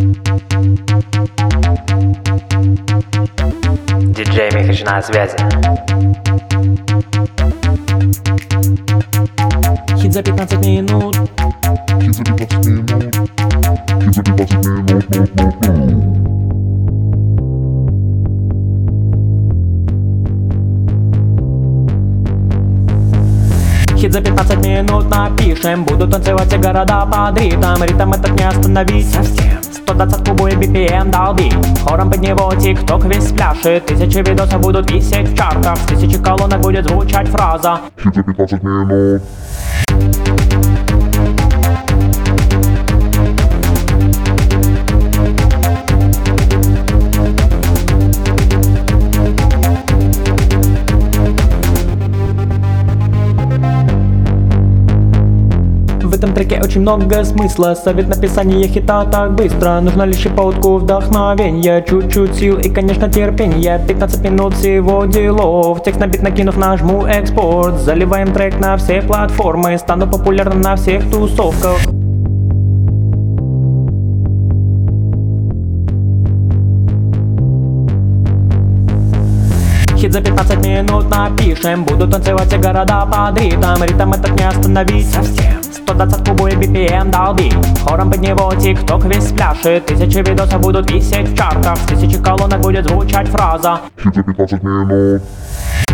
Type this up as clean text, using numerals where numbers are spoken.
Диджей Михач на связи. Хит за 15 минут. Хит за 15 минут. Хит за 15 минут. Хит за 15 минут напишем. Буду танцевать все города под ритм. Ритм этот не остановить совсем. 120 будет BPM долби. Хором под него тик-ток весь спляшет. Тысячи видосов будут висеть в чартах. С тысячи колонок будет звучать фраза. Хит за 15 минут. В этом треке очень много смысла. Совет написания хита так быстро. Нужно лишь щепотку вдохновения, чуть-чуть сил и, конечно, терпения. 15 минут всего делов. Текст на бит накинув, нажму экспорт. Заливаем трек на все платформы. Стану популярным на всех тусовках. Хит за 15 минут напишем. Буду танцевать все города под ритм. Ритм этот не остановить совсем. 120 будет BPM долби. Хором под него тик-ток весь спляшет. Тысячи видосов будут висеть в чартах. С тысячи колонок будет звучать фраза. Хит за 15 минут.